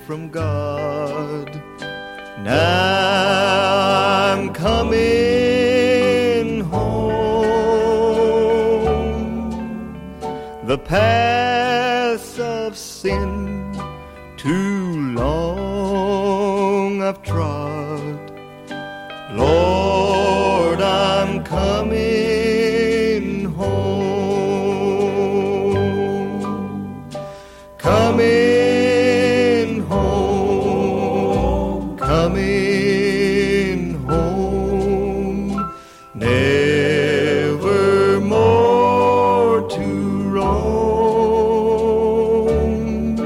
from God. Now I'm coming home. The paths of sin too long I've trod. Lord, I'm coming home. Coming home. Coming home. Never more to roam.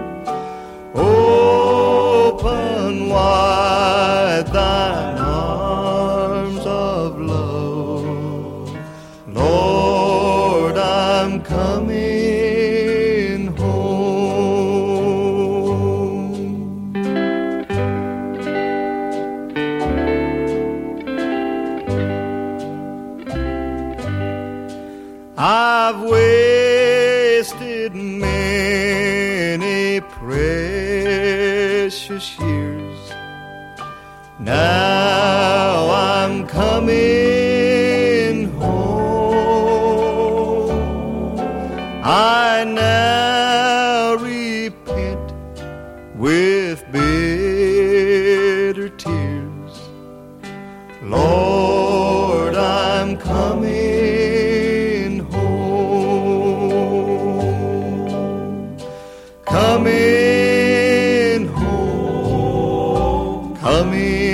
Open wide thine arms of love. Lord, I'm coming home. I've wasted many precious years. Now I'm coming home. I now repent with bitter tears. Lord, I'm coming home. Coming home. Coming